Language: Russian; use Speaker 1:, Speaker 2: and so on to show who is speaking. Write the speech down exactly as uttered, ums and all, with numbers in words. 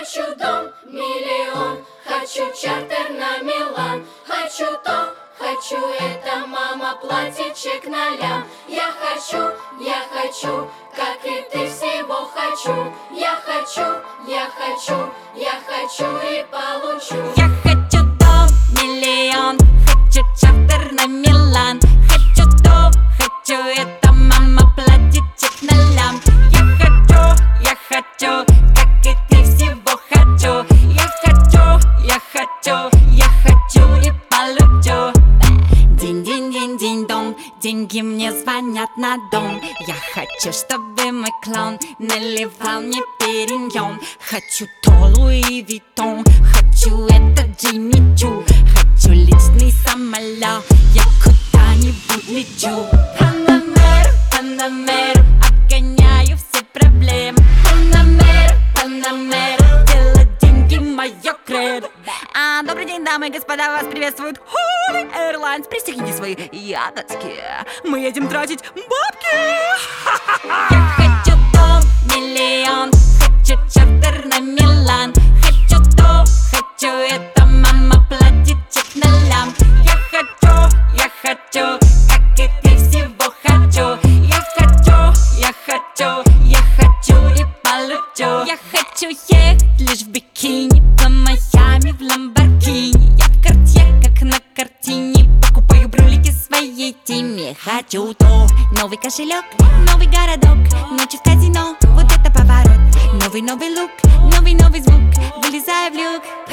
Speaker 1: Хочу дом, миллион, хочу чартер на Милан. Хочу то, хочу это, мама, платье, чек на лям. Я хочу, я хочу, как и ты, всего хочу. Я хочу, я хочу, я хочу и получу.
Speaker 2: Я хочу дом, миллион, хочу чартер на Милан. Хочу то, хочу это, мама, платье, чек на лям. Я хочу, я хочу, как и ты, всего хочу. Я хочу, я хочу, я хочу и получу. Динь-динь-динь-динь-дон, деньги мне звонят на дом. Я хочу, чтобы мой клон наливал мне периньон. Хочу то Луи Виттон, хочу это Джимми Чу. Хочу личный самолет, я куда-нибудь лечу. Панамер, Панамер, обгоняю все проблемы. Панамер, Панамер, делать деньги моё кредо. А, добрый день, дамы и господа, вас приветствует Holy Airlines. Пристегните свои ягодки, мы едем тратить бабки. Я хочу дом, миллион, хочу чартер на Милан. Хочу то, хочу это, мама, платье, чек на лям. Я хочу, я хочу, как и ты, всего хочу. Я хочу, я хочу, я хочу и получу. Я хочу ехать лишь в бикини, по Майами в Ламборгини. Я в Картье, как на картине, покупаю брюлики своей теме. Хочу то, новый кошелек, новый городок, ночью в казино, вот это поворот. Новый-новый лук, новый-новый звук, вылезаю в люк.